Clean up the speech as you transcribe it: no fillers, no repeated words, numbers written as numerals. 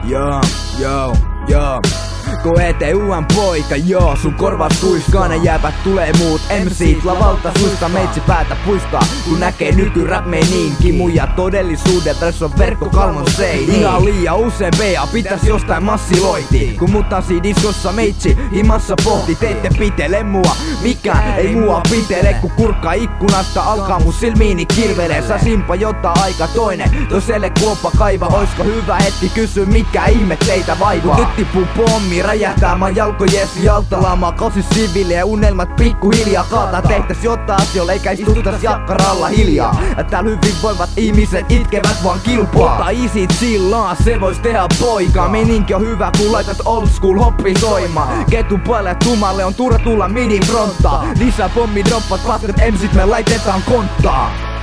Joo. Koe-uuden poika, joo, sun korvat tuiskaa, ne jääpät tulee muut MC't lavalta suista, meitsi päätä puistaa, kun näkee nykyrap meininki. Muja todellisuuden versus on verkko kalmon seini. Ihan liian usein PA pitäis jostain massiloiti, kun mutasi diskossa meitsi himassa pohti. Teitte pitele mua, mikään ei mua pitele, kun kurkkaa ikkunasta alkaa mun silmiini kirvelee. Sä simpa jotain aika toinen, toiselle kuoppa kaiva. Oisko hyvä hetki kysy mikä ihme teitä vaivaa? Nyt tippuu pommi, räjähtää mä jalkojes jaltalaamaa kausi siviiliä, unelmat pikkuhiljaa kaataa. Tehtäis jotain asioilla eikä istuttais jakkaralla hiljaa. Ja täällä hyvinvoivat ihmiset itkevät vaan kilpaa. Ota easy chillaa, se vois tehdä poika. Meininki on hyvä kun laitat old school hoppi soimaan. Ketun päälle tumalle on turha tulla midin fronttaa. Lisää pommi droppat paskat emsit me laitetaan konttaa.